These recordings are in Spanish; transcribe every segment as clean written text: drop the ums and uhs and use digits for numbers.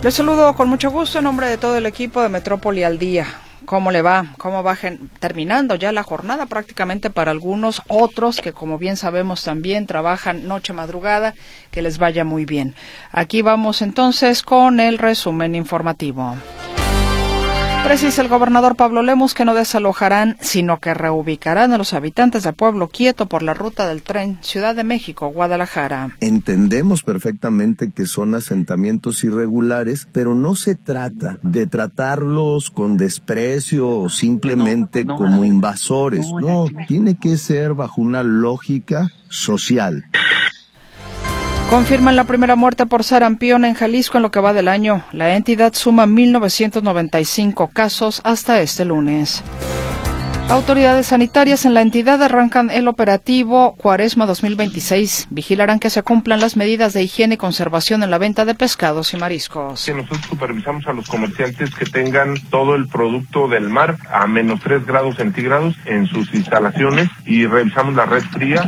Les saludo con mucho gusto en nombre de todo el equipo de Metrópoli al Día. ¿Cómo le va? ¿Cómo va terminando ya la jornada prácticamente para algunos, otros que como bien sabemos también trabajan noche madrugada, que les vaya muy bien? Aquí vamos entonces con el resumen informativo. Precisa el gobernador Pablo Lemus que no desalojarán, sino que reubicarán a los habitantes de Pueblo Quieto por la ruta del tren Ciudad de México-Guadalajara. Entendemos perfectamente que son asentamientos irregulares, pero no se trata de tratarlos con desprecio o simplemente como invasores. No, tiene que ser bajo una lógica social. Confirman la primera muerte por sarampión en Jalisco en lo que va del año. La entidad suma 1,995 casos hasta este lunes. Autoridades sanitarias en la entidad arrancan el operativo Cuaresma 2026. Vigilarán que se cumplan las medidas de higiene y conservación en la venta de pescados y mariscos. Nosotros supervisamos a los comerciantes que tengan todo el producto del mar a menos 3 grados centígrados en sus instalaciones y revisamos la red fría.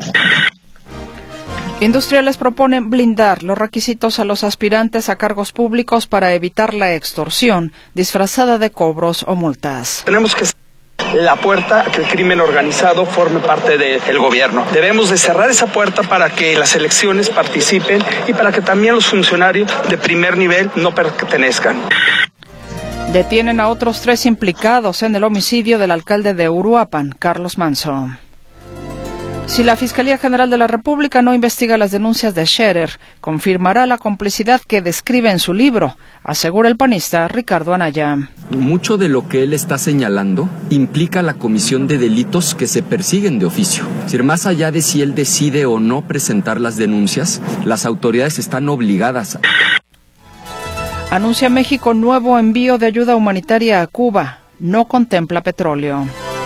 Industriales proponen blindar los requisitos a los aspirantes a cargos públicos para evitar la extorsión disfrazada de cobros o multas. Tenemos que la puerta a que el crimen organizado forme parte del gobierno. Debemos de cerrar esa puerta para que las elecciones participen y para que también los funcionarios de primer nivel no pertenezcan. Detienen a otros 3 implicados en el homicidio del alcalde de Uruapan, Carlos Manso. Si la Fiscalía General de la República no investiga las denuncias de Scherer, confirmará la complicidad que describe en su libro, asegura el panista Ricardo Anaya. Mucho de lo que él está señalando implica la comisión de delitos que se persiguen de oficio. Es decir, más allá de si él decide o no presentar las denuncias, las autoridades están obligadas. Anuncia México nuevo envío de ayuda humanitaria a Cuba. No contempla petróleo.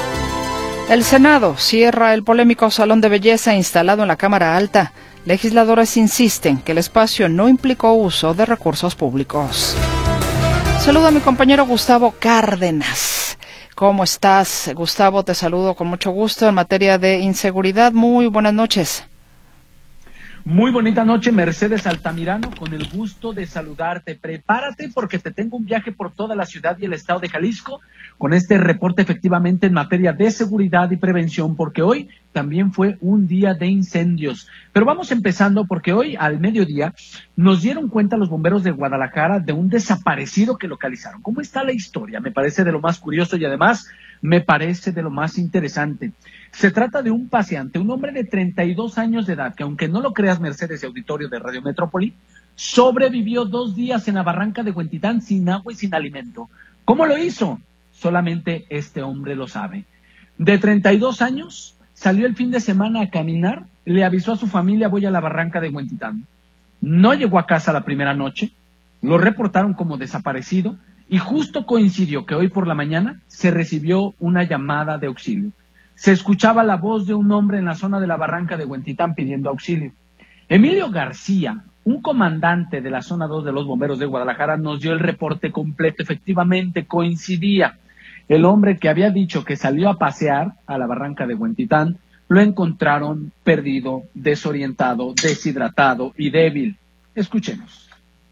El Senado cierra el polémico salón de belleza instalado en la Cámara Alta. Legisladores insisten que el espacio no implicó uso de recursos públicos. Saludo a mi compañero Gustavo Cárdenas. ¿Cómo estás, Gustavo? Te saludo con mucho gusto en materia de inseguridad. Muy buenas noches. Muy bonita noche, Mercedes Altamirano, con el gusto de saludarte. Prepárate porque te tengo un viaje por toda la ciudad y el estado de Jalisco con este reporte efectivamente en materia de seguridad y prevención, porque hoy también fue un día de incendios. Pero vamos empezando porque hoy al mediodía nos dieron cuenta los bomberos de Guadalajara de un desaparecido que localizaron. ¿Cómo está la historia? Me parece de lo más curioso y además me parece de lo más interesante. Se trata de un paseante, un hombre de 32 años de edad, que aunque no lo creas, Mercedes y auditorio de Radio Metrópoli, sobrevivió 2 días en la barranca de Huentitán sin agua y sin alimento. ¿Cómo lo hizo? Solamente este hombre lo sabe. De 32 años, salió el fin de semana a caminar, le avisó a su familia: voy a la barranca de Huentitán. No llegó a casa la primera noche, lo reportaron como desaparecido y justo coincidió que hoy por la mañana se recibió una llamada de auxilio. Se escuchaba la voz de un hombre en la zona de la barranca de Huentitán pidiendo auxilio. Emilio García, un comandante de la zona 2 de los bomberos de Guadalajara, nos dio el reporte completo. Efectivamente, coincidía. El hombre que había dicho que salió a pasear a la barranca de Huentitán, lo encontraron perdido, desorientado, deshidratado y débil. Escuchemos.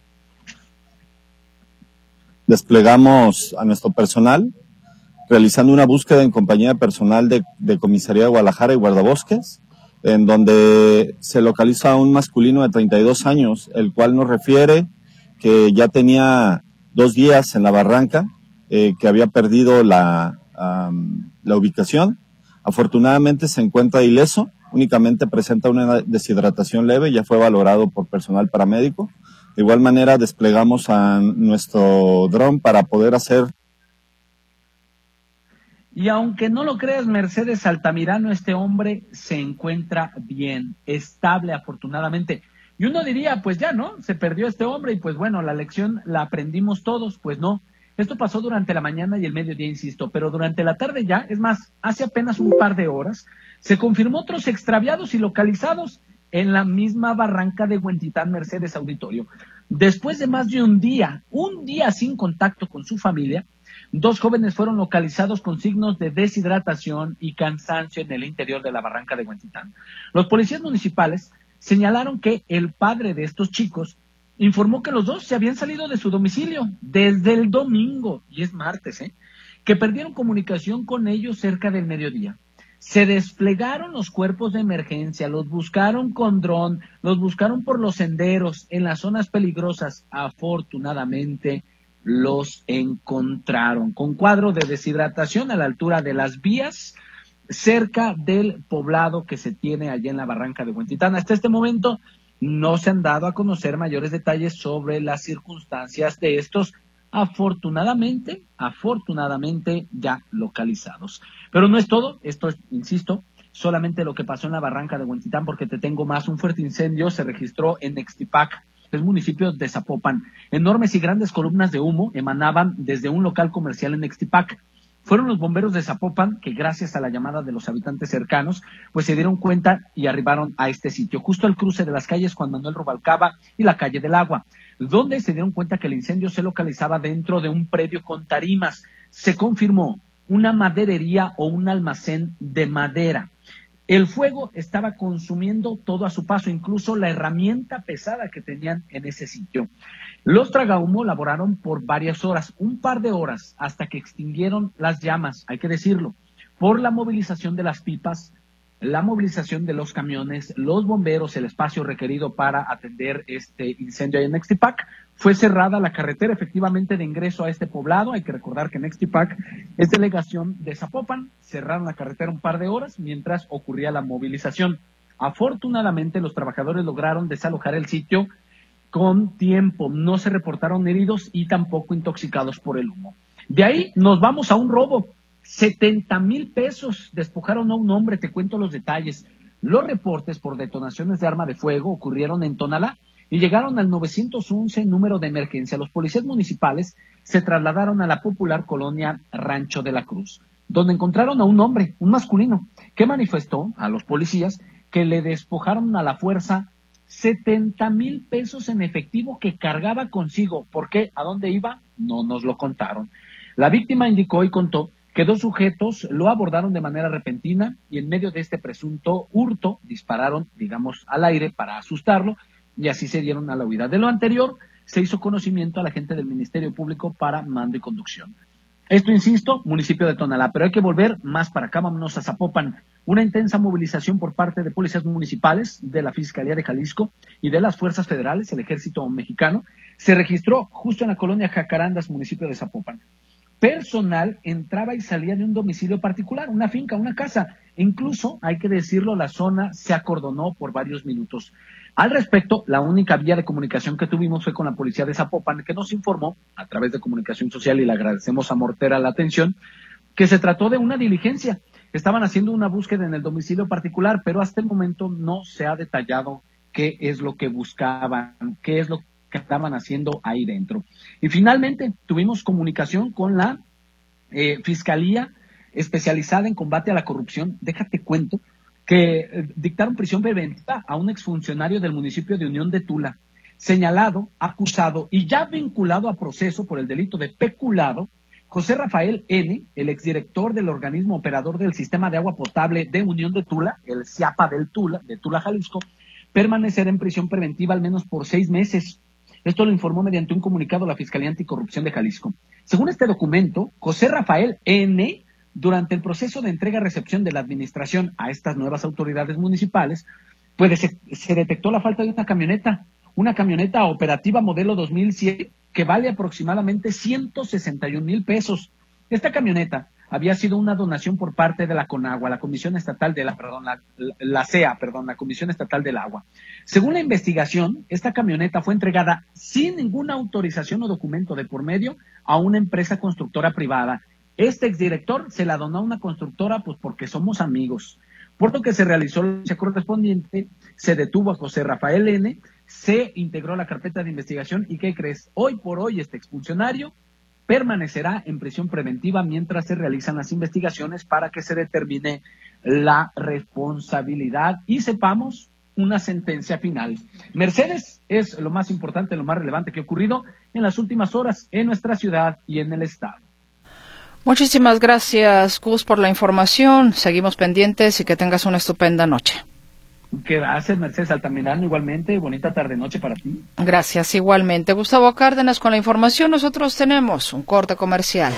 Desplegamos a nuestro personal realizando una búsqueda en compañía de personal de Comisaría de Guadalajara y Guardabosques, en donde se localiza a un masculino de 32 años, el cual nos refiere que ya tenía 2 días en la barranca, que había perdido la ubicación. Afortunadamente se encuentra ileso, únicamente presenta una deshidratación leve, ya fue valorado por personal paramédico. De igual manera desplegamos a nuestro dron para poder hacer. Y aunque no lo creas, Mercedes Altamirano, este hombre se encuentra bien, estable afortunadamente. Y uno diría, pues ya, ¿no? Se perdió este hombre y pues bueno, la lección la aprendimos todos. Pues no, esto pasó durante la mañana y el mediodía, insisto, pero durante la tarde ya, es más, hace apenas un par de horas, se confirmó otros extraviados y localizados en la misma barranca de Huentitán, Mercedes Auditorio. Después de más de un día sin contacto con su familia, 2 jóvenes fueron localizados con signos de deshidratación y cansancio en el interior de la barranca de Huentitán. Los policías municipales señalaron que el padre de estos chicos informó que los dos se habían salido de su domicilio desde el domingo, y es martes, que perdieron comunicación con ellos cerca del mediodía. Se desplegaron los cuerpos de emergencia, los buscaron con dron, los buscaron por los senderos, en las zonas peligrosas. Afortunadamente los encontraron con cuadro de deshidratación a la altura de las vías, cerca del poblado que se tiene allá en la barranca de Huentitán. Hasta este momento no se han dado a conocer mayores detalles sobre las circunstancias de estos, afortunadamente ya localizados. Pero no es todo, esto es, insisto, solamente lo que pasó en la barranca de Huentitán, porque te tengo más. Un fuerte incendio se registró en Nextipac, el municipio de Zapopan. Enormes y grandes columnas de humo emanaban desde un local comercial en Nextipac. Fueron los bomberos de Zapopan que, gracias a la llamada de los habitantes cercanos, pues se dieron cuenta y arribaron a este sitio, justo al cruce de las calles Juan Manuel Rubalcaba y la calle del Agua, donde se dieron cuenta que el incendio se localizaba dentro de un predio con tarimas. Se confirmó una maderería o un almacén de madera. El fuego estaba consumiendo todo a su paso, incluso la herramienta pesada que tenían en ese sitio. Los tragahumo laboraron por varias horas, un par de horas, hasta que extinguieron las llamas, hay que decirlo, por la movilización de las pipas, la movilización de los camiones, los bomberos, el espacio requerido para atender este incendio ahí en Nextipac. Fue cerrada la carretera efectivamente de ingreso a este poblado. Hay que recordar que Nextipac es delegación de Zapopan. Cerraron la carretera un par de horas mientras ocurría la movilización. Afortunadamente los trabajadores lograron desalojar el sitio con tiempo. No se reportaron heridos y tampoco intoxicados por el humo. De ahí nos vamos a un robo. 70,000 pesos despojaron a un hombre, te cuento los detalles. Los reportes por detonaciones de arma de fuego ocurrieron en Tonalá y llegaron al 911 número de emergencia. Los policías municipales se trasladaron a la popular colonia Rancho de la Cruz, donde encontraron a un hombre, un masculino, que manifestó a los policías que le despojaron a la fuerza 70,000 pesos en efectivo que cargaba consigo. ¿Por qué? ¿A dónde iba? No nos lo contaron. La víctima indicó y contó que dos sujetos lo abordaron de manera repentina y en medio de este presunto hurto dispararon, digamos, al aire para asustarlo y así se dieron a la huida. De lo anterior, se hizo conocimiento a la gente del Ministerio Público para mando y conducción. Esto, insisto, municipio de Tonalá, pero hay que volver más para acá, vámonos a Zapopan. Una intensa movilización por parte de policías municipales, de la Fiscalía de Jalisco y de las fuerzas federales, el Ejército Mexicano, se registró justo en la colonia Jacarandas, municipio de Zapopan. Personal entraba y salía de un domicilio particular, una finca, una casa. Incluso, hay que decirlo, la zona se acordonó por varios minutos. Al respecto, la única vía de comunicación que tuvimos fue con la policía de Zapopan, que nos informó, a través de comunicación social, y le agradecemos a Mortera la atención, que se trató de una diligencia. Estaban haciendo una búsqueda en el domicilio particular, pero hasta el momento no se ha detallado qué es lo que buscaban, qué es lo que estaban haciendo ahí dentro. Y finalmente tuvimos comunicación con la Fiscalía especializada en combate a la corrupción. Déjate cuento que dictaron prisión preventiva a un exfuncionario del municipio de Unión de Tula, señalado, acusado y ya vinculado a proceso por el delito de peculado. José Rafael N., el exdirector del organismo operador del sistema de agua potable de Unión de Tula, el CIAPA del Tula, de Tula, Jalisco, permanecerá en prisión preventiva al menos por 6 meses. Esto lo informó mediante un comunicado la Fiscalía Anticorrupción de Jalisco. Según este documento, José Rafael N., durante el proceso de entrega-recepción de la administración a estas nuevas autoridades municipales, pues se detectó la falta de una camioneta operativa modelo 2007 que vale aproximadamente 161,000 pesos. Esta camioneta había sido una donación por parte de la CONAGUA, la Comisión Estatal de la Comisión Estatal del Agua. Según la investigación, esta camioneta fue entregada sin ninguna autorización o documento de por medio a una empresa constructora privada. Este exdirector se la donó a una constructora pues porque somos amigos. Por lo que se realizó la denuncia correspondiente, se detuvo a José Rafael N., se integró a la carpeta de investigación y ¿qué crees? Hoy por hoy este exfuncionario permanecerá en prisión preventiva mientras se realizan las investigaciones para que se determine la responsabilidad y sepamos una sentencia final. Mercedes, es lo más importante, lo más relevante que ha ocurrido en las últimas horas en nuestra ciudad y en el estado. Muchísimas gracias, Gus, por la información. Seguimos pendientes y que tengas una estupenda noche. Gracias, Mercedes Altamirano, igualmente, bonita tarde-noche para ti. Gracias, igualmente. Gustavo Cárdenas con la información. Nosotros tenemos un corte comercial.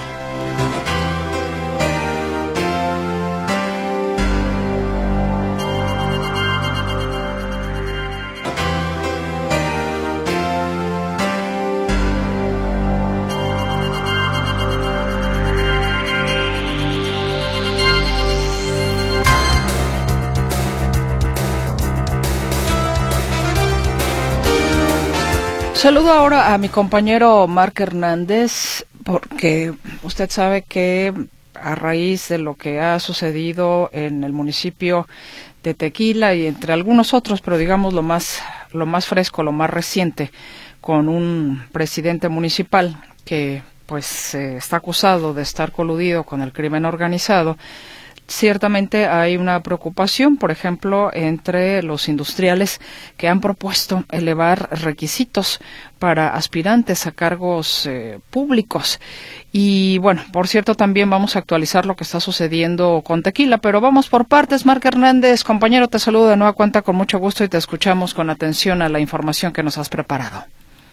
Saludo ahora a mi compañero Marc Hernández, porque usted sabe que a raíz de lo que ha sucedido en el municipio de Tequila y entre algunos otros, pero digamos lo más fresco, lo más reciente, con un presidente municipal que pues está acusado de estar coludido con el crimen organizado. Ciertamente hay una preocupación, por ejemplo, entre los industriales que han propuesto elevar requisitos para aspirantes a cargos públicos. Y bueno, por cierto, también vamos a actualizar lo que está sucediendo con Tequila, pero vamos por partes. Marc Hernández, compañero, te saludo de nueva cuenta con mucho gusto y te escuchamos con atención a la información que nos has preparado.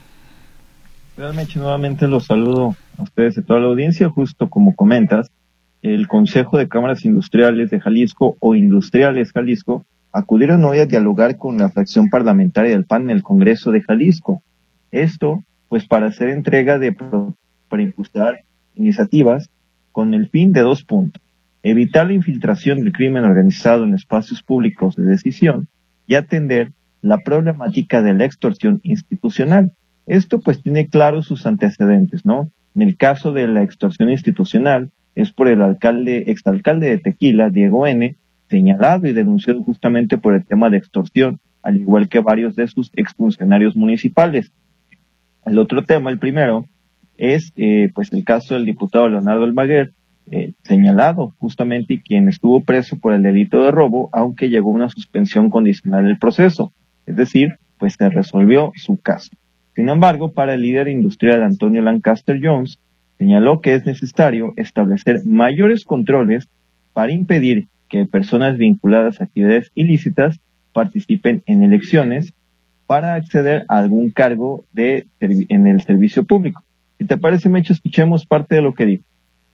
Realmente nuevamente los saludo a ustedes y a toda la audiencia, justo como comentas. El Consejo de Cámaras Industriales de Jalisco o Industriales Jalisco acudieron hoy a dialogar con la fracción parlamentaria del PAN en el Congreso de Jalisco. Esto, pues, para hacer entrega para impulsar iniciativas con el fin de 2 puntos. Evitar la infiltración del crimen organizado en espacios públicos de decisión y atender la problemática de la extorsión institucional. Esto, pues, tiene claros sus antecedentes, ¿no? En el caso de la extorsión institucional, es por el exalcalde de Tequila, Diego N., señalado y denunciado justamente por el tema de extorsión, al igual que varios de sus exfuncionarios municipales. El otro tema, el primero, es pues el caso del diputado Leonardo Almaguer, señalado justamente y quien estuvo preso por el delito de robo, aunque llegó una suspensión condicional del proceso. Es decir, pues se resolvió su caso. Sin embargo, para el líder industrial Antonio Lancaster Jones, señaló que es necesario establecer mayores controles para impedir que personas vinculadas a actividades ilícitas participen en elecciones para acceder a algún cargo en el servicio público. Si te parece, Mecho, escuchemos parte de lo que dijo.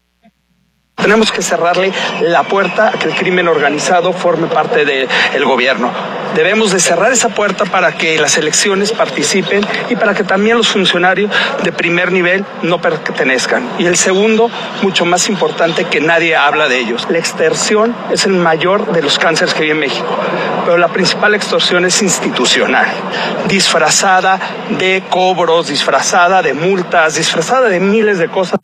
Tenemos que cerrarle la puerta a que el crimen organizado forme parte del gobierno. Debemos de cerrar esa puerta para que las elecciones participen y para que también los funcionarios de primer nivel no pertenezcan. Y el segundo, mucho más importante, que nadie habla de ellos. La extorsión es el mayor de los cánceres que hay en México, pero la principal extorsión es institucional, disfrazada de cobros, disfrazada de multas, disfrazada de miles de cosas.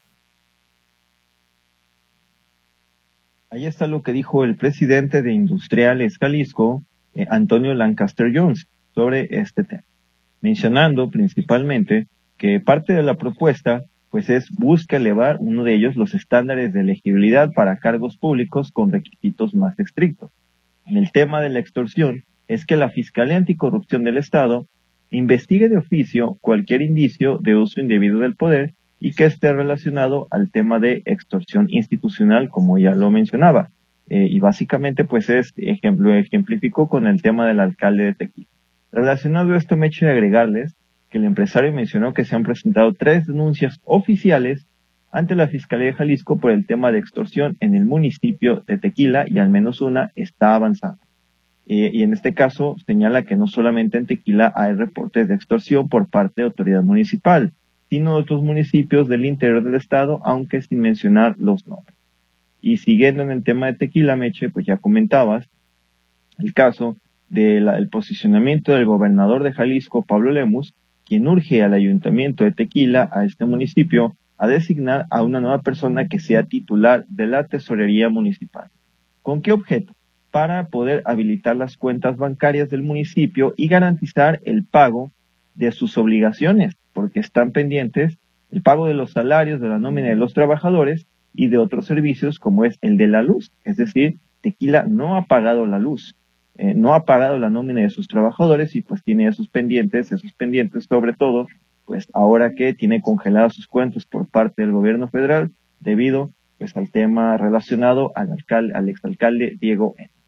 Ahí está lo que dijo el presidente de Industriales Jalisco, Antonio Lancaster Jones, sobre este tema, mencionando principalmente que parte de la propuesta pues busca elevar uno de ellos los estándares de elegibilidad para cargos públicos con requisitos más estrictos. En el tema de la extorsión es que la Fiscalía Anticorrupción del Estado investigue de oficio cualquier indicio de uso indebido del poder y que esté relacionado al tema de extorsión institucional, como ya lo mencionaba. Y básicamente pues lo ejemplificó con el tema del alcalde de Tequila. Relacionado a esto, me echo de agregarles que el empresario mencionó que se han presentado 3 denuncias oficiales ante la Fiscalía de Jalisco por el tema de extorsión en el municipio de Tequila y al menos una está avanzando. Y en este caso señala que no solamente en Tequila hay reportes de extorsión por parte de autoridad municipal, sino de otros municipios del interior del estado, aunque sin mencionar los nombres. Y siguiendo en el tema de Tequila, Meche, pues ya comentabas el caso del posicionamiento del gobernador de Jalisco, Pablo Lemus, quien urge al ayuntamiento de Tequila, a este municipio, a designar a una nueva persona que sea titular de la tesorería municipal. ¿Con qué objeto? Para poder habilitar las cuentas bancarias del municipio y garantizar el pago de sus obligaciones, porque están pendientes el pago de los salarios, de la nómina de los trabajadores y de otros servicios como es el de la luz. Es decir, Tequila no ha pagado la luz, no ha pagado la nómina de sus trabajadores y pues tiene esos pendientes sobre todo, pues ahora que tiene congeladas sus cuentas por parte del gobierno federal debido pues al tema relacionado al exalcalde Diego N.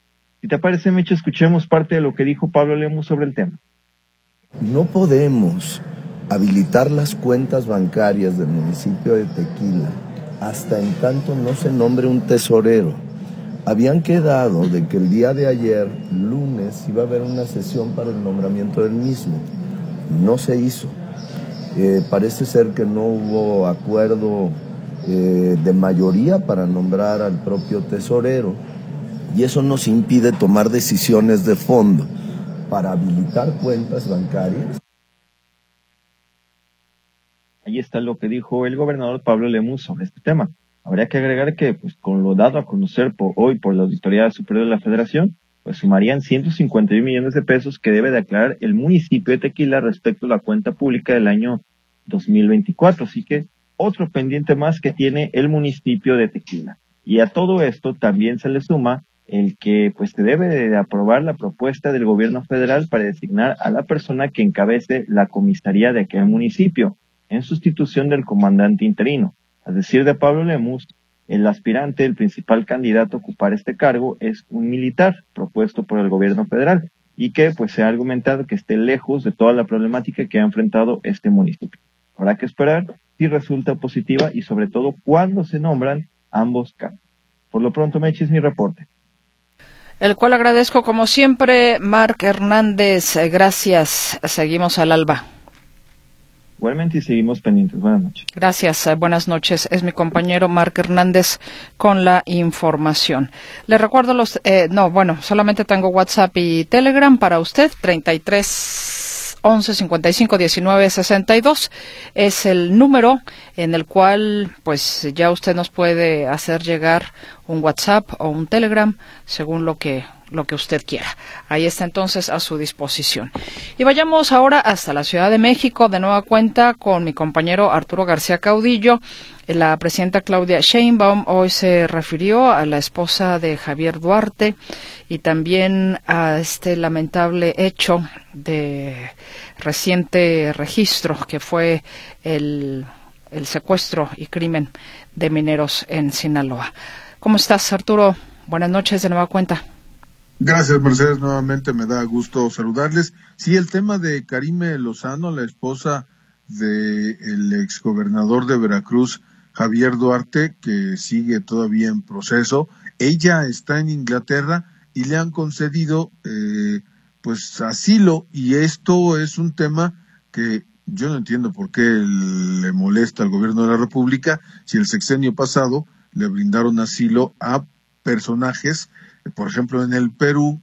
Si te parece, Meche, escuchemos parte de lo que dijo Pablo Lemus sobre el tema. No podemos habilitar las cuentas bancarias del municipio de Tequila hasta en tanto no se nombre un tesorero. Habían quedado de que el día de ayer, lunes, iba a haber una sesión para el nombramiento del mismo. No se hizo. Parece ser que no hubo acuerdo de mayoría para nombrar al propio tesorero, y eso nos impide tomar decisiones de fondo para habilitar cuentas bancarias. Ahí está lo que dijo el gobernador Pablo Lemus sobre este tema. Habría que agregar que, pues, con lo dado a conocer hoy por la Auditoría Superior de la Federación, pues sumarían 151 millones de pesos que debe declarar el municipio de Tequila respecto a la cuenta pública del año 2024. Así que otro pendiente más que tiene el municipio de Tequila. Y a todo esto también se le suma el que pues se debe de aprobar la propuesta del gobierno federal para designar a la persona que encabece la comisaría de aquel municipio, en sustitución del comandante interino. A decir de Pablo Lemus, el aspirante, el principal candidato a ocupar este cargo es un militar propuesto por el gobierno federal y que pues se ha argumentado que esté lejos de toda la problemática que ha enfrentado este municipio. Habrá que esperar si resulta positiva y sobre todo cuándo se nombran ambos cargos. Por lo pronto, Mechi, es mi reporte. El cual agradezco como siempre, Marc Hernández. Gracias. Seguimos al alba. Igualmente y seguimos pendientes. Buenas noches. Gracias. Buenas noches. Es mi compañero Marc Hernández con la información. Le recuerdo solamente tengo WhatsApp y Telegram para usted. 33 11 55 19 62 es el número en el cual pues ya usted nos puede hacer llegar un WhatsApp o un Telegram según lo que usted quiera. Ahí está entonces a su disposición. Y vayamos ahora hasta la Ciudad de México, de nueva cuenta con mi compañero Arturo García Caudillo. La presidenta Claudia Sheinbaum hoy se refirió a la esposa de Javier Duarte y también a este lamentable hecho de reciente registro que fue el secuestro y crimen de mineros en Sinaloa. ¿Cómo estás, Arturo? Buenas noches de nueva cuenta. Gracias, Mercedes. Nuevamente me da gusto saludarles. Sí, el tema de Karime Lozano, la esposa del exgobernador de Veracruz, Javier Duarte, que sigue todavía en proceso. Ella está en Inglaterra y le han concedido asilo, y esto es un tema que yo no entiendo por qué le molesta al gobierno de la República si el sexenio pasado le brindaron asilo a personajes, por ejemplo en el Perú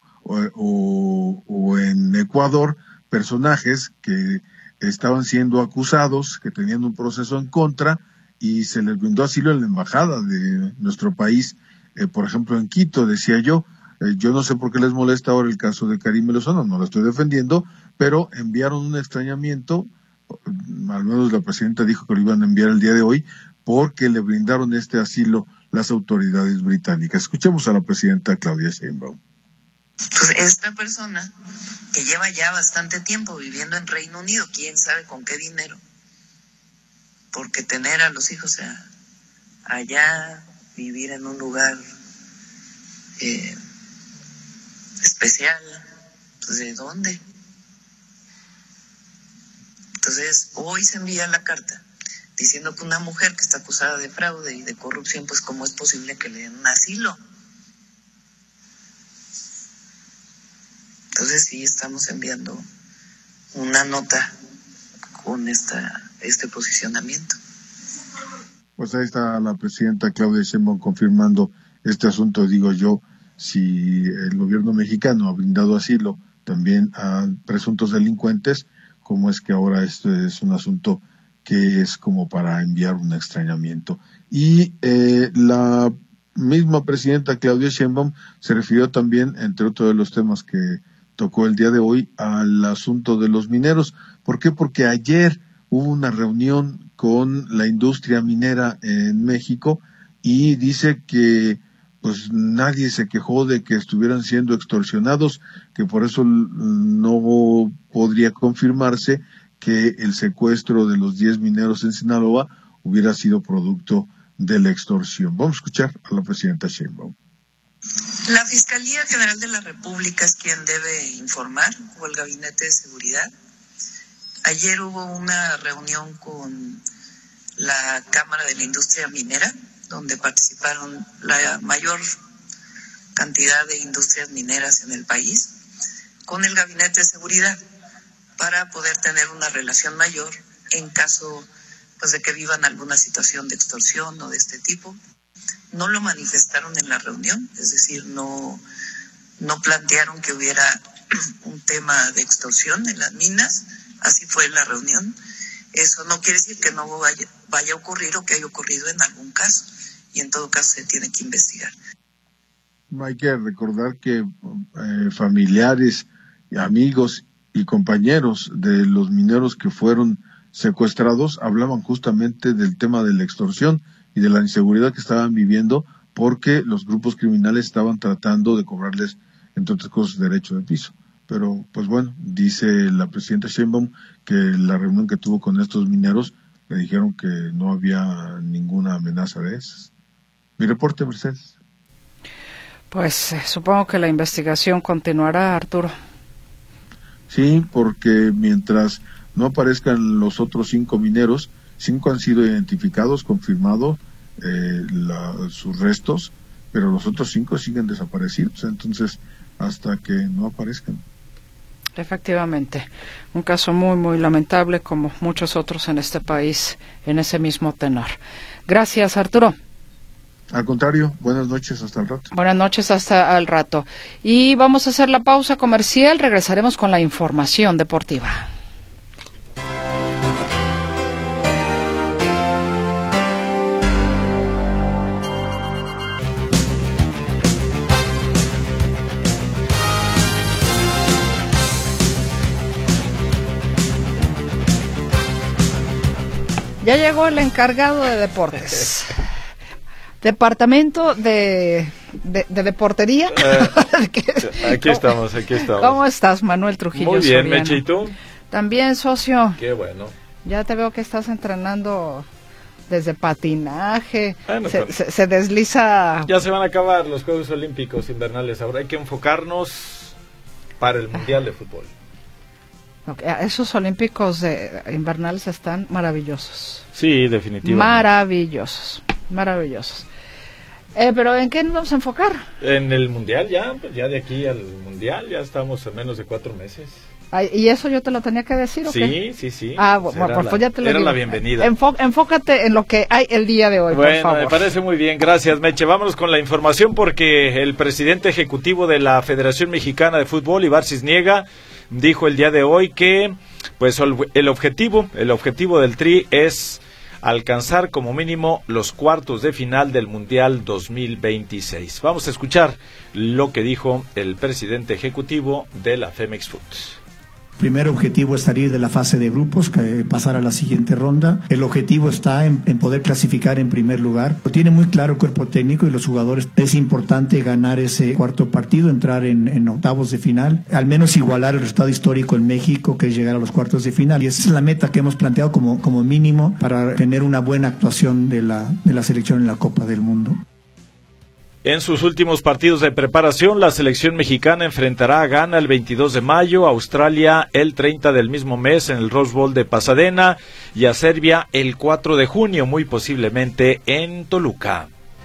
o en Ecuador, personajes que estaban siendo acusados, que tenían un proceso en contra, y se les brindó asilo en la embajada de nuestro país, por ejemplo en Quito, decía yo. Yo no sé por qué les molesta ahora el caso de Karime Lozano, no lo estoy defendiendo, pero enviaron un extrañamiento, al menos la presidenta dijo que lo iban a enviar el día de hoy, porque le brindaron este asilo las autoridades británicas. Escuchemos a la presidenta Claudia Sheinbaum. Pues esta persona que lleva ya bastante tiempo viviendo en Reino Unido, quién sabe con qué dinero, porque tener a los hijos allá, vivir en un lugar especial, pues ¿de dónde? Entonces hoy se envía la carta diciendo que una mujer que está acusada de fraude y de corrupción, pues ¿cómo es posible que le den un asilo? Entonces sí estamos enviando una nota con este posicionamiento. Pues ahí está la presidenta Claudia Sheinbaum confirmando este asunto. Digo yo, si el gobierno mexicano ha brindado asilo también a presuntos delincuentes, ¿cómo es que ahora esto es un asunto que es como para enviar un extrañamiento? Y la misma presidenta Claudia Sheinbaum se refirió también, entre otros de los temas que tocó el día de hoy, al asunto de los mineros. ¿Por qué? Porque ayer hubo una reunión con la industria minera en México y dice que pues nadie se quejó de que estuvieran siendo extorsionados, que por eso no podría confirmarse que el secuestro de los 10 mineros en Sinaloa hubiera sido producto de la extorsión. Vamos a escuchar a la presidenta Sheinbaum. La Fiscalía General de la República es quien debe informar, o el Gabinete de Seguridad. Ayer hubo una reunión con la Cámara de la Industria Minera, donde participaron la mayor cantidad de industrias mineras en el país, con el Gabinete de Seguridad, para poder tener una relación mayor en caso pues de que vivan alguna situación de extorsión o de este tipo. No lo manifestaron en la reunión, es decir, no plantearon que hubiera un tema de extorsión en las minas, así fue la reunión. Eso no quiere decir que no vaya a ocurrir o que haya ocurrido en algún caso, y en todo caso se tiene que investigar. Hay que recordar que familiares, amigos y compañeros de los mineros que fueron secuestrados hablaban justamente del tema de la extorsión y de la inseguridad que estaban viviendo porque los grupos criminales estaban tratando de cobrarles, entre otras cosas, derecho de piso. Pero, pues bueno, dice la presidenta Sheinbaum que la reunión que tuvo con estos mineros le dijeron que no había ninguna amenaza de esas. Mi reporte, Mercedes. Pues supongo que la investigación continuará, Arturo. Sí, porque mientras no aparezcan los otros 5 mineros, 5 han sido identificados, confirmado sus restos, pero los otros 5 siguen desaparecidos, entonces hasta que no aparezcan. Efectivamente, un caso muy, muy lamentable, como muchos otros en este país, en ese mismo tenor. Gracias, Arturo. Al contrario, buenas noches, hasta el rato. Buenas noches, hasta el rato. Y vamos a hacer la pausa comercial, regresaremos con la información deportiva. Ya llegó el encargado de deportes. Departamento de deportería. Aquí estamos. ¿Cómo estás, Manuel Trujillo? Muy bien, Soriano? Meche, ¿y tú? También, socio. Qué bueno. Ya te veo que estás entrenando desde patinaje. Bueno, se desliza. Ya se van a acabar los Juegos Olímpicos invernales. Ahora hay que enfocarnos para el Mundial de Fútbol. Esos olímpicos invernales están maravillosos. Sí, definitivamente. Maravillosos. Pero ¿en qué nos vamos a enfocar? En el Mundial ya de aquí al Mundial ya estamos a menos de 4 meses. ¿Y eso yo te lo tenía que decir o qué? Sí. Bueno, pues ya te lo digo. Era la bienvenida. Enfócate en lo que hay el día de hoy, bueno, por favor. Me parece muy bien, gracias, Meche. Vámonos con la información porque el presidente ejecutivo de la Federación Mexicana de Fútbol, Ibar Cisniega, dijo el día de hoy que pues el objetivo del Tri es alcanzar como mínimo los cuartos de final del Mundial 2026. Vamos a escuchar lo que dijo el presidente ejecutivo de la Femex Food. Primer objetivo es salir de la fase de grupos, pasar a la siguiente ronda. El objetivo está en poder clasificar en primer lugar. Lo tiene muy claro el cuerpo técnico y los jugadores. Es importante ganar ese cuarto partido, entrar en octavos de final, al menos igualar el resultado histórico en México, que es llegar a los cuartos de final. Y esa es la meta que hemos planteado como mínimo para tener una buena actuación de la selección en la Copa del Mundo. En sus últimos partidos de preparación, la selección mexicana enfrentará a Ghana el 22 de mayo, a Australia el 30 del mismo mes en el Rose Bowl de Pasadena y a Serbia el 4 de junio, muy posiblemente en Toluca.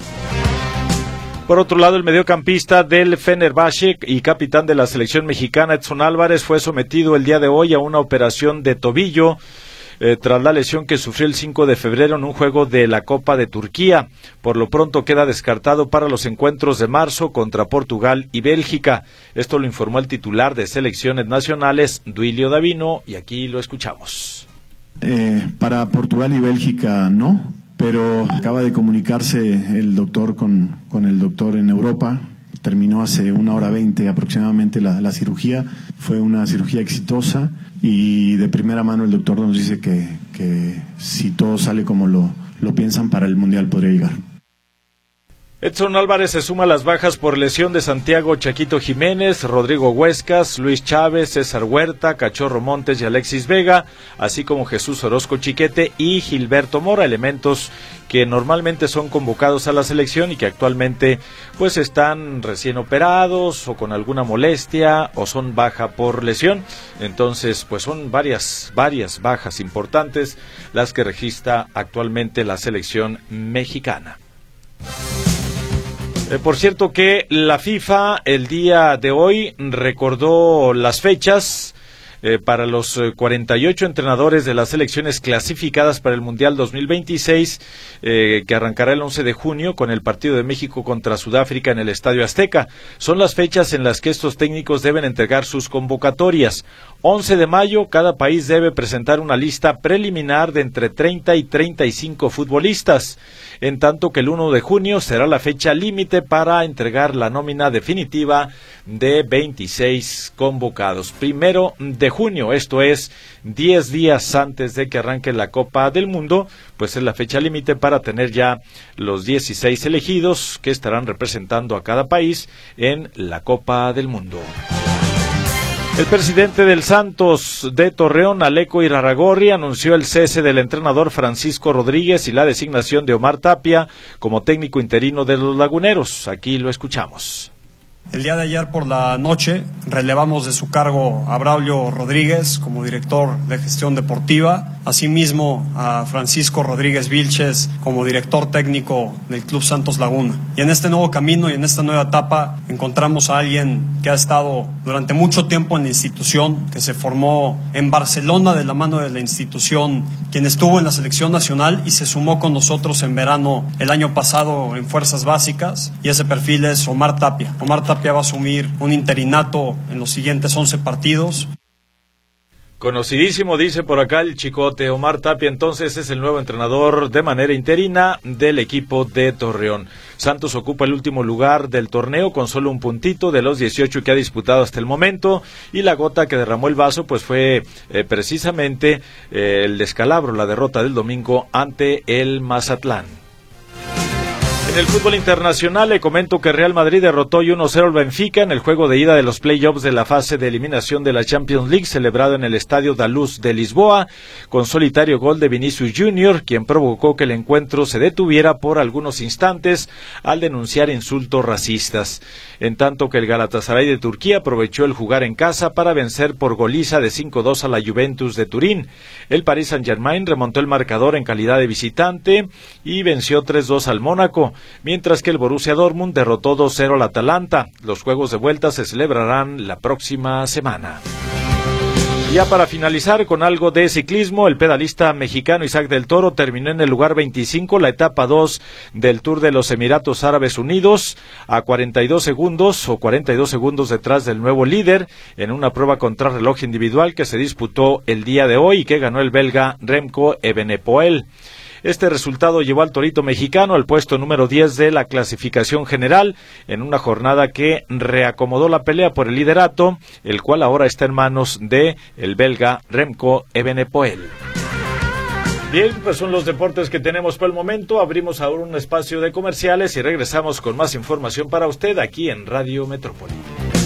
Por otro lado, el mediocampista del Fenerbahce y capitán de la selección mexicana, Edson Álvarez, fue sometido el día de hoy a una operación de tobillo tras la lesión que sufrió el 5 de febrero en un juego de la Copa de Turquía. Por lo pronto queda descartado para los encuentros de marzo contra Portugal y Bélgica. Esto lo informó el titular de selecciones nacionales, Duilio Davino, y aquí lo escuchamos. Para Portugal y Bélgica no, pero acaba de comunicarse el doctor con el doctor en Europa. Terminó hace 1:20 aproximadamente la cirugía. Fue una cirugía exitosa y de primera mano el doctor nos dice que si todo sale como lo piensan, para el Mundial podría llegar. Edson Álvarez se suma a las bajas por lesión de Santiago Chaquito Jiménez, Rodrigo Huescas, Luis Chávez, César Huerta, Cachorro Montes y Alexis Vega, así como Jesús Orozco Chiquete y Gilberto Mora, elementos que normalmente son convocados a la selección y que actualmente pues están recién operados o con alguna molestia o son baja por lesión. Entonces pues son varias bajas importantes las que registra actualmente la selección mexicana. Por cierto que la FIFA el día de hoy recordó las fechas para los 48 entrenadores de las selecciones clasificadas para el Mundial 2026, que arrancará el 11 de junio con el partido de México contra Sudáfrica en el Estadio Azteca. Son las fechas en las que estos técnicos deben entregar sus convocatorias. 11 de mayo, cada país debe presentar una lista preliminar de entre 30 y 35 futbolistas, en tanto que el 1 de junio será la fecha límite para entregar la nómina definitiva de 26 convocados. 1 de junio, esto es 10 días antes de que arranque la Copa del Mundo, pues es la fecha límite para tener ya los 16 elegidos que estarán representando a cada país en la Copa del Mundo. El presidente del Santos de Torreón, Aleco Irarrágorri, anunció el cese del entrenador Francisco Rodríguez y la designación de Omar Tapia como técnico interino de los Laguneros. Aquí lo escuchamos. El día de ayer por la noche relevamos de su cargo a Braulio Rodríguez como director de gestión deportiva, asimismo a Francisco Rodríguez Vilches como director técnico del Club Santos Laguna. Y en este nuevo camino y en esta nueva etapa encontramos a alguien que ha estado durante mucho tiempo en la institución, que se formó en Barcelona de la mano de la institución, quien estuvo en la selección nacional y se sumó con nosotros en verano el año pasado en Fuerzas Básicas, y ese perfil es Omar Tapia. Omar Tapia va a asumir un interinato en los siguientes 11 partidos. Conocidísimo, dice por acá el chicote. Omar Tapia entonces es el nuevo entrenador de manera interina del equipo de Torreón. Santos ocupa el último lugar del torneo con solo un puntito de los 18 que ha disputado hasta el momento, y la gota que derramó el vaso pues fue precisamente el descalabro, la derrota del domingo ante el Mazatlán. En el fútbol internacional le comento que Real Madrid derrotó 1-0 al Benfica en el juego de ida de los playoffs de la fase de eliminación de la Champions League, celebrado en el Estadio da Luz de Lisboa, con solitario gol de Vinicius Junior, quien provocó que el encuentro se detuviera por algunos instantes al denunciar insultos racistas. En tanto que el Galatasaray de Turquía aprovechó el jugar en casa para vencer por goliza de 5-2 a la Juventus de Turín. El Paris Saint-Germain remontó el marcador en calidad de visitante y venció 3-2 al Mónaco, mientras que el Borussia Dortmund derrotó 2-0 al Atalanta. Los juegos de vuelta se celebrarán la próxima semana. Ya para finalizar con algo de ciclismo, el pedalista mexicano Isaac del Toro terminó en el lugar 25 la etapa 2 del Tour de los Emiratos Árabes Unidos, a 42 segundos detrás del nuevo líder, en una prueba contrarreloj individual que se disputó el día de hoy y que ganó el belga Remco Evenepoel. Este resultado llevó al torito mexicano al puesto número 10 de la clasificación general, en una jornada que reacomodó la pelea por el liderato, el cual ahora está en manos de el belga Remco Evenepoel. Bien, pues son los deportes que tenemos por el momento. Abrimos ahora un espacio de comerciales y regresamos con más información para usted aquí en Radio Metrópoli.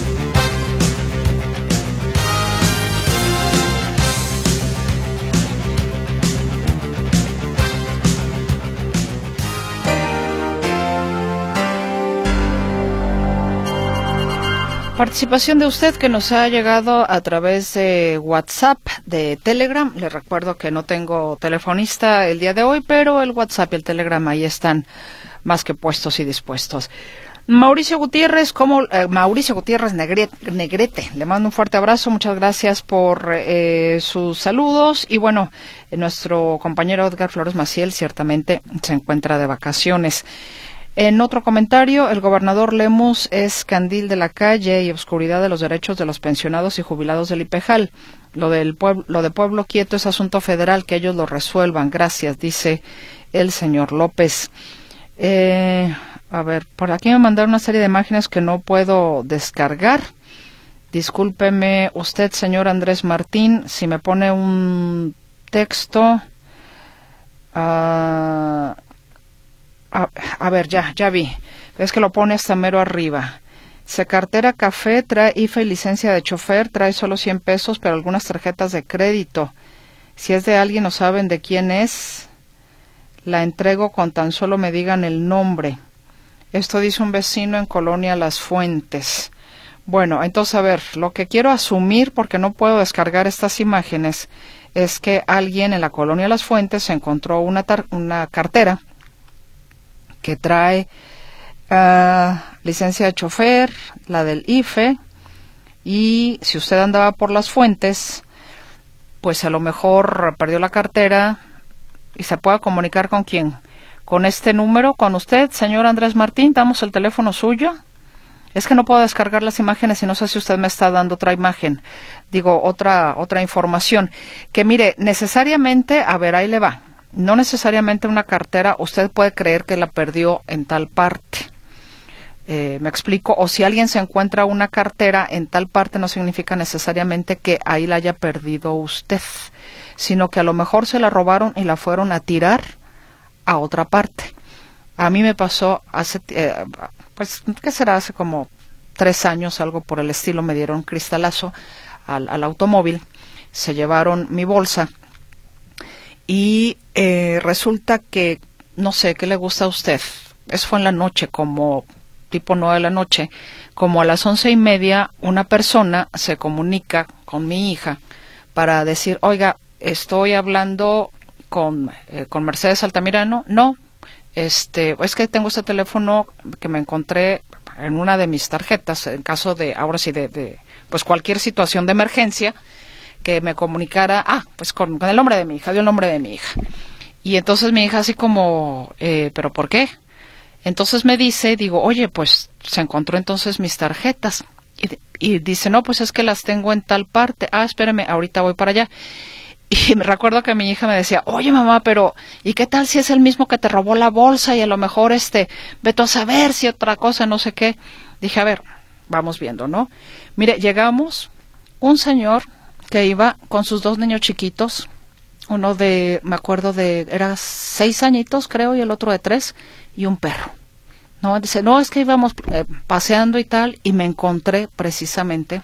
Participación de usted que nos ha llegado a través de WhatsApp, de Telegram. Le recuerdo que no tengo telefonista el día de hoy, pero el WhatsApp y el Telegram ahí están más que puestos y dispuestos. Mauricio Gutiérrez Negrete, le mando un fuerte abrazo, muchas gracias por sus saludos. Y bueno, nuestro compañero Edgar Flores Maciel ciertamente se encuentra de vacaciones. En otro comentario, el gobernador Lemus es candil de la calle y obscuridad de los derechos de los pensionados y jubilados del IPEJAL. Lo de Pueblo Quieto es asunto federal, que ellos lo resuelvan. Gracias, dice el señor López. A ver, por aquí me mandaron una serie de imágenes que no puedo descargar. Discúlpeme usted, señor Andrés Martín, si me pone un texto. A ver, ya vi. Es que lo pone hasta mero arriba. Se cartera café, trae IFE y licencia de chofer, trae solo 100 pesos, pero algunas tarjetas de crédito. Si es de alguien o saben de quién es, la entrego con tan solo me digan el nombre. Esto dice un vecino en Colonia Las Fuentes. Bueno, entonces, a ver, lo que quiero asumir, porque no puedo descargar estas imágenes, es que alguien en la Colonia Las Fuentes se encontró una cartera que trae licencia de chofer, la del IFE, y si usted andaba por Las Fuentes, pues a lo mejor perdió la cartera y se puede comunicar con quién. Con este número, con usted, señor Andrés Martín, damos el teléfono suyo. Es que no puedo descargar las imágenes y no sé si usted me está dando otra imagen, digo, otra información. Que mire, necesariamente, a ver, ahí le va, no necesariamente una cartera, usted puede creer que la perdió en tal parte. Me explico, o si alguien se encuentra una cartera en tal parte no significa necesariamente que ahí la haya perdido usted, sino que a lo mejor se la robaron y la fueron a tirar a otra parte. A mí me pasó hace, pues, ¿qué será? Hace como 3 años, algo por el estilo, me dieron cristalazo al automóvil, se llevaron mi bolsa y resulta que, no sé, ¿qué le gusta a usted? Eso fue en la noche, como tipo 9 de la noche, como a las 11:30, una persona se comunica con mi hija para decir, oiga, estoy hablando con Mercedes Altamirano. No, es que tengo este teléfono que me encontré en una de mis tarjetas, en caso de, ahora sí, de pues cualquier situación de emergencia, que me comunicara, pues con el nombre de mi hija, dio el nombre de mi hija. Y entonces mi hija así como, ¿pero por qué? Entonces me dice, digo, oye, pues se encontró entonces mis tarjetas. Y dice, no, pues es que las tengo en tal parte. Espérame, ahorita voy para allá. Y me recuerdo que mi hija me decía, oye mamá, pero ¿y qué tal si es el mismo que te robó la bolsa? Y a lo mejor vete a saber si otra cosa, no sé qué. Dije, a ver, vamos viendo, ¿no? Mire, llegamos, un señor que iba con sus 2 niños chiquitos, uno me acuerdo era 6 añitos creo, y el otro de 3, y un perro. No, dice, no, es que íbamos paseando y tal, y me encontré precisamente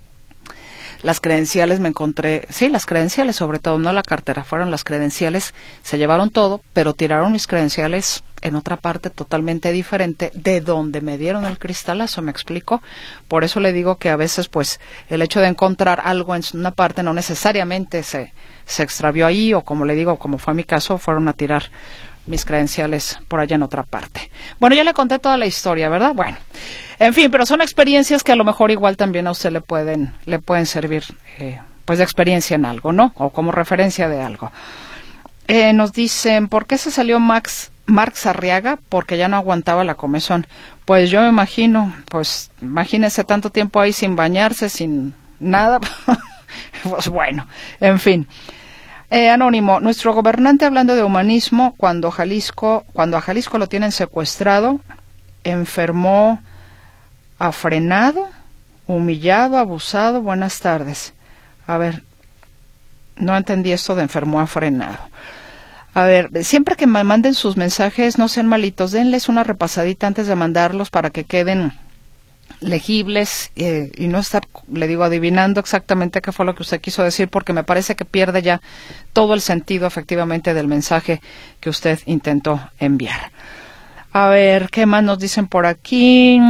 las credenciales, las credenciales sobre todo, no la cartera, fueron las credenciales, se llevaron todo, pero tiraron mis credenciales en otra parte totalmente diferente de donde me dieron el cristalazo, ¿me explico? Por eso le digo que a veces, pues, el hecho de encontrar algo en una parte no necesariamente se extravió ahí, o como le digo, como fue mi caso, fueron a tirar mis credenciales por allá en otra parte. Bueno, ya le conté toda la historia, ¿verdad? Bueno, en fin, pero son experiencias que a lo mejor igual también a usted le pueden servir, pues de experiencia en algo, ¿no? O como referencia de algo. Nos dicen, ¿por qué se salió Marx Arriaga? Porque ya no aguantaba la comezón. Pues yo me imagino, pues imagínese tanto tiempo ahí sin bañarse, sin nada. Pues bueno, en fin. Anónimo, nuestro gobernante, hablando de humanismo, cuando a Jalisco lo tienen secuestrado, enfermó, afrenado, humillado, abusado. Buenas tardes. A ver, no entendí esto de enfermó, afrenado. A ver, siempre que me manden sus mensajes, no sean malitos, denles una repasadita antes de mandarlos para que queden legibles y no estar, le digo, adivinando exactamente qué fue lo que usted quiso decir, porque me parece que pierde ya todo el sentido efectivamente del mensaje que usted intentó enviar. A ver, ¿qué más nos dicen por aquí?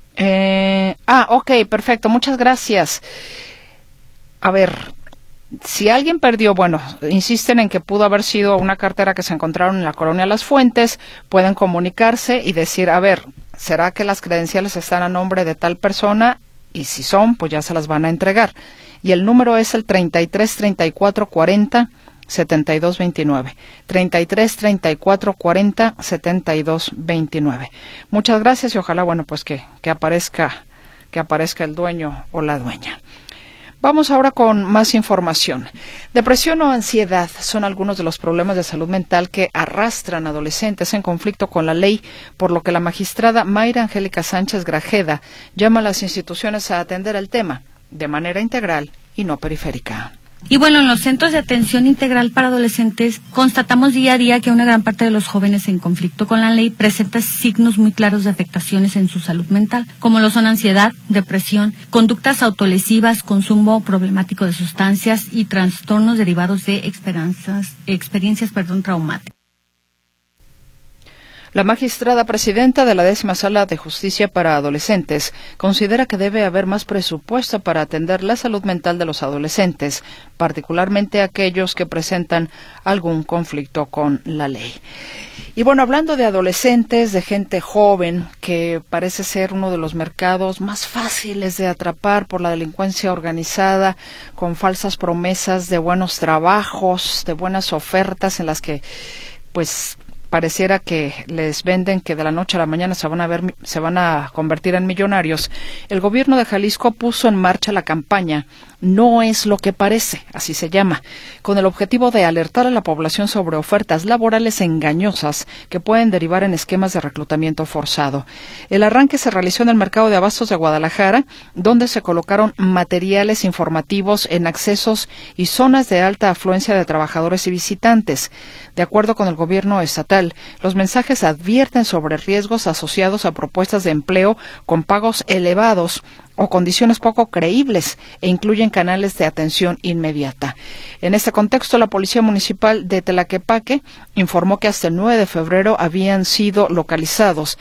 Ok, perfecto, muchas gracias. A ver, si alguien perdió, bueno, insisten en que pudo haber sido una cartera que se encontraron en la Colonia Las Fuentes, pueden comunicarse y decir, a ver, ¿será que las credenciales están a nombre de tal persona? Y si son, pues ya se las van a entregar. Y el número es el 33 34 40 72 29. 33 34 40 72 29. Muchas gracias y ojalá, bueno, pues que aparezca el dueño o la dueña. Vamos ahora con más información. Depresión o ansiedad son algunos de los problemas de salud mental que arrastran adolescentes en conflicto con la ley, por lo que la magistrada Mayra Angélica Sánchez Grajeda llama a las instituciones a atender el tema de manera integral y no periférica. Y bueno, en los centros de atención integral para adolescentes constatamos día a día que una gran parte de los jóvenes en conflicto con la ley presenta signos muy claros de afectaciones en su salud mental, como lo son ansiedad, depresión, conductas autolesivas, consumo problemático de sustancias y trastornos derivados de experiencias traumáticas. La magistrada presidenta de la 10ª Sala de Justicia para Adolescentes considera que debe haber más presupuesto para atender la salud mental de los adolescentes, particularmente aquellos que presentan algún conflicto con la ley. Y bueno, hablando de adolescentes, de gente joven, que parece ser uno de los mercados más fáciles de atrapar por la delincuencia organizada, con falsas promesas de buenos trabajos, de buenas ofertas en las que, pues, pareciera que les venden que de la noche a la mañana se van a convertir en millonarios. El gobierno de Jalisco puso en marcha la campaña No es lo que parece, así se llama, con el objetivo de alertar a la población sobre ofertas laborales engañosas que pueden derivar en esquemas de reclutamiento forzado. El arranque se realizó en el mercado de abastos de Guadalajara, donde se colocaron materiales informativos en accesos y zonas de alta afluencia de trabajadores y visitantes. De acuerdo con el gobierno estatal, los mensajes advierten sobre riesgos asociados a propuestas de empleo con pagos elevados o condiciones poco creíbles e incluyen canales de atención inmediata. En este contexto, la Policía Municipal de Tlaquepaque informó que hasta el 9 de febrero habían sido localizados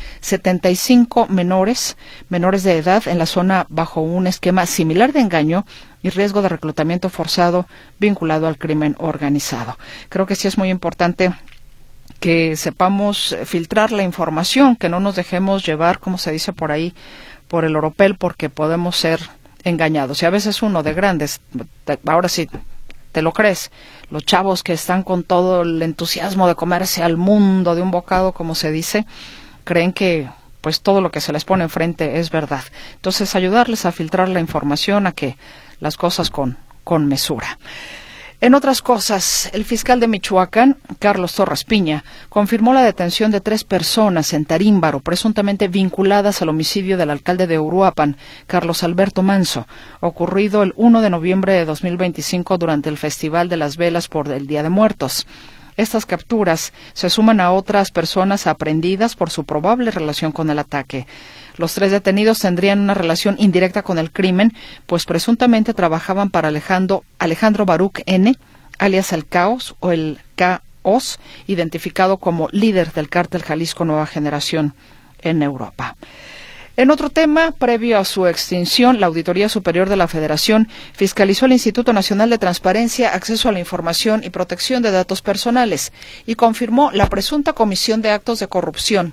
75 menores de edad en la zona bajo un esquema similar de engaño y riesgo de reclutamiento forzado vinculado al crimen organizado. Creo que sí es muy importante que sepamos filtrar la información, que no nos dejemos llevar, como se dice por ahí, por el oropel, porque podemos ser engañados. Y a veces uno de grandes, ahora sí, te lo crees, los chavos que están con todo el entusiasmo de comerse al mundo de un bocado, como se dice, creen que pues todo lo que se les pone enfrente es verdad. Entonces, ayudarles a filtrar la información, a que las cosas con mesura. En otras cosas, el fiscal de Michoacán, Carlos Torres Piña, confirmó la detención de 3 personas en Tarímbaro, presuntamente vinculadas al homicidio del alcalde de Uruapan, Carlos Alberto Manso, ocurrido el 1 de noviembre de 2025 durante el Festival de las Velas por el Día de Muertos. Estas capturas se suman a otras personas aprehendidas por su probable relación con el ataque. Los 3 detenidos tendrían una relación indirecta con el crimen, pues presuntamente trabajaban para Alejandro Baruch N., alias El Caos o el Caos, identificado como líder del cártel Jalisco Nueva Generación en Europa. En otro tema, previo a su extinción, la Auditoría Superior de la Federación fiscalizó el Instituto Nacional de Transparencia, Acceso a la Información y Protección de Datos Personales y confirmó la presunta comisión de actos de corrupción.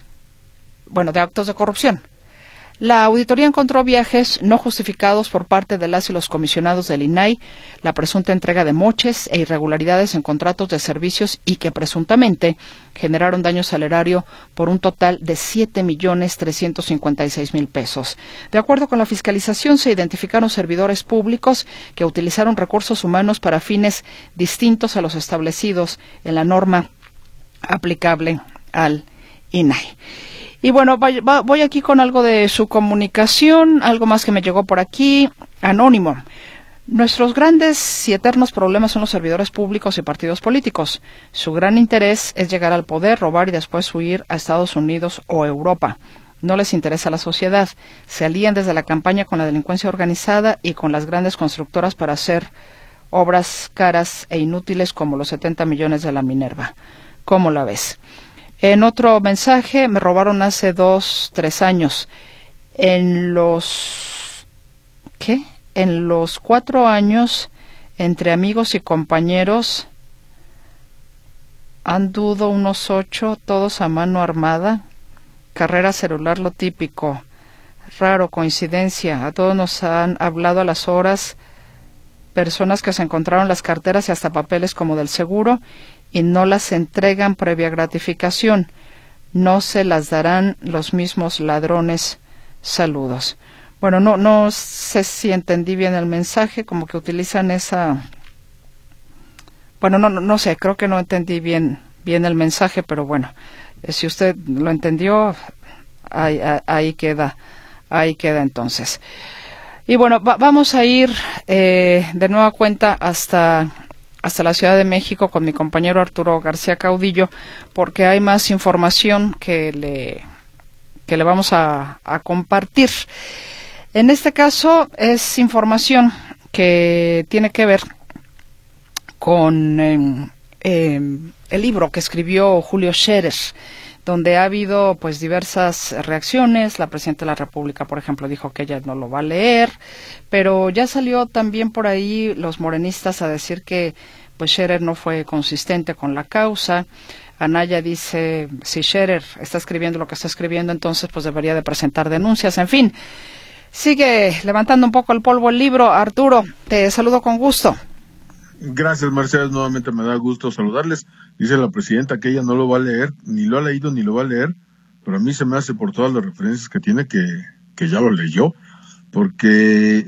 La auditoría encontró viajes no justificados por parte de las y los comisionados del INAI, la presunta entrega de moches e irregularidades en contratos de servicios y que presuntamente generaron daño salario por un total de 7.356.000 pesos. De acuerdo con la fiscalización, se identificaron servidores públicos que utilizaron recursos humanos para fines distintos a los establecidos en la norma aplicable al INAI. Y bueno, voy aquí con algo de su comunicación, algo más que me llegó por aquí, anónimo. Nuestros grandes y eternos problemas son los servidores públicos y partidos políticos. Su gran interés es llegar al poder, robar y después huir a Estados Unidos o Europa. No les interesa la sociedad. Se alían desde la campaña con la delincuencia organizada y con las grandes constructoras para hacer obras caras e inútiles como los 70 millones de la Minerva. ¿Cómo la ves? En otro mensaje, me robaron hace 2-3 años. En los 4 años, entre amigos y compañeros, anduvo unos 8, todos a mano armada. Carrera celular, lo típico. Raro, coincidencia. A todos nos han hablado a las horas personas que se encontraron las carteras y hasta papeles como del seguro y no las entregan previa gratificación. No se las darán los mismos ladrones. Saludos. Bueno, no sé si entendí bien el mensaje, como que utilizan esa... Bueno, no sé, creo que no entendí bien el mensaje, pero bueno, si usted lo entendió, ahí queda entonces. Y bueno, vamos a ir de nueva cuenta hasta la Ciudad de México con mi compañero Arturo García Caudillo, porque hay más información que le vamos a compartir. En este caso es información que tiene que ver con el libro que escribió Julio Scherer, donde ha habido pues diversas reacciones. La presidenta de la República, por ejemplo, dijo que ella no lo va a leer, pero ya salió también por ahí los morenistas a decir que pues Scherer no fue consistente con la causa. Anaya dice, si Scherer está escribiendo lo que está escribiendo, entonces pues debería de presentar denuncias. En fin, sigue levantando un poco el polvo el libro. Arturo, te saludo con gusto. Gracias, Mercedes, nuevamente me da gusto saludarles. Dice la presidenta que ella no lo va a leer, ni lo ha leído ni lo va a leer, pero a mí se me hace por todas las referencias que tiene que ya lo leyó, porque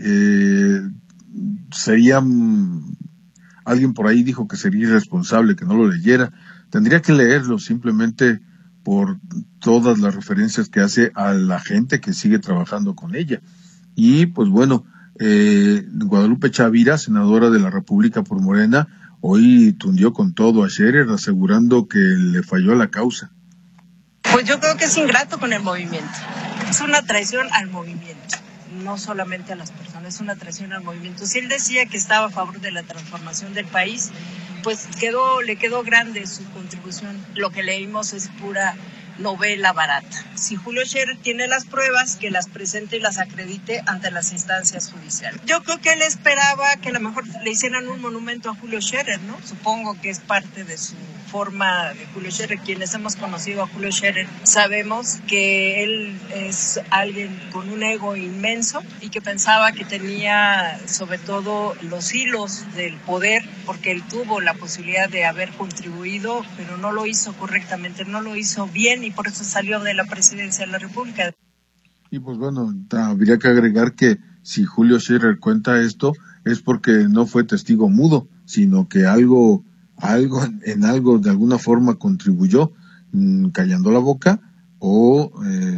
alguien por ahí dijo que sería irresponsable que no lo leyera. Tendría que leerlo simplemente por todas las referencias que hace a la gente que sigue trabajando con ella. Y pues bueno, Guadalupe Chavira, senadora de la República por Morena, hoy tundió con todo a Scherer, asegurando que le falló la causa. Pues yo creo que es ingrato con el movimiento. Es una traición al movimiento, no solamente a las personas, es una traición al movimiento. Si él decía que estaba a favor de la transformación del país, pues le quedó grande su contribución. Lo que leímos es pura novela barata. Si Julio Scherer tiene las pruebas, que las presente y las acredite ante las instancias judiciales. Yo creo que él esperaba que a lo mejor le hicieran un monumento a Julio Scherer, ¿no? Supongo que es parte de su forma de Julio Scherer. Quienes hemos conocido a Julio Scherer sabemos que él es alguien con un ego inmenso y que pensaba que tenía sobre todo los hilos del poder, porque él tuvo la posibilidad de haber contribuido, pero no lo hizo correctamente, no lo hizo bien, y por eso salió de la presidencia de la República. Y pues bueno, habría que agregar que si Julio Scherer cuenta esto es porque no fue testigo mudo, sino que algo de alguna forma contribuyó, callando la boca o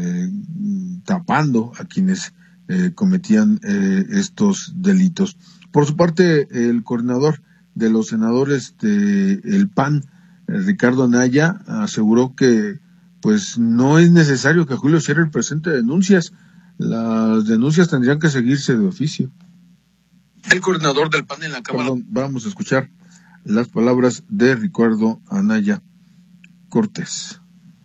tapando a quienes cometían estos delitos. Por su parte, el coordinador de los senadores del PAN, Ricardo Anaya, aseguró que pues no es necesario que Julio Scherer presente denuncias. Las denuncias tendrían que seguirse de oficio. El coordinador del PAN en la Cámara. Vamos a escuchar las palabras de Ricardo Anaya Cortés.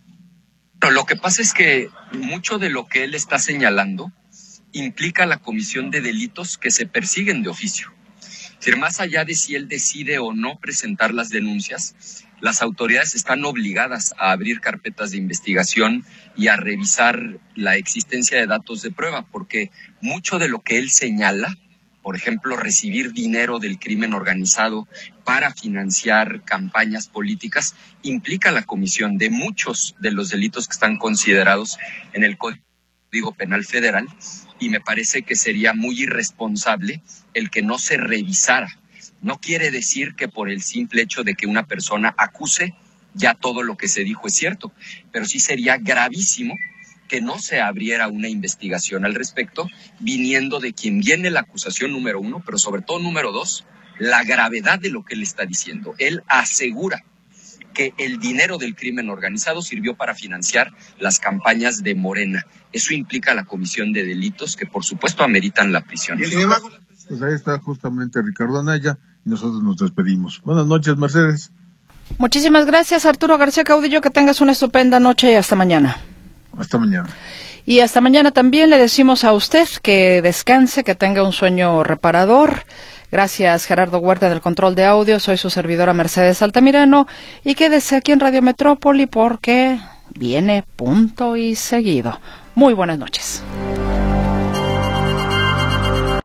Pero lo que pasa es que mucho de lo que él está señalando implica la comisión de delitos que se persiguen de oficio. Es decir, más allá de si él decide o no presentar las denuncias, las autoridades están obligadas a abrir carpetas de investigación y a revisar la existencia de datos de prueba, porque mucho de lo que él señala, por ejemplo, recibir dinero del crimen organizado para financiar campañas políticas, implica la comisión de muchos de los delitos que están considerados en el Código Penal Federal, y me parece que sería muy irresponsable el que no se revisara. No quiere decir que por el simple hecho de que una persona acuse, ya todo lo que se dijo es cierto, pero sí sería gravísimo que no se abriera una investigación al respecto, viniendo de quien viene la acusación número uno, pero sobre todo número dos, la gravedad de lo que él está diciendo. Él asegura que el dinero del crimen organizado sirvió para financiar las campañas de Morena. Eso implica la comisión de delitos que, por supuesto, ameritan la prisión. Pues ahí está justamente Ricardo Anaya, y nosotros nos despedimos. Buenas noches, Mercedes. Muchísimas gracias, Arturo García Caudillo, que tengas una estupenda noche y hasta mañana. Hasta mañana. Y hasta mañana también le decimos a usted que descanse, que tenga un sueño reparador. Gracias, Gerardo Huerta, del control de audio. Soy su servidora Mercedes Altamirano, y quédese aquí en Radio Metrópoli porque viene Punto y Seguido. Muy buenas noches.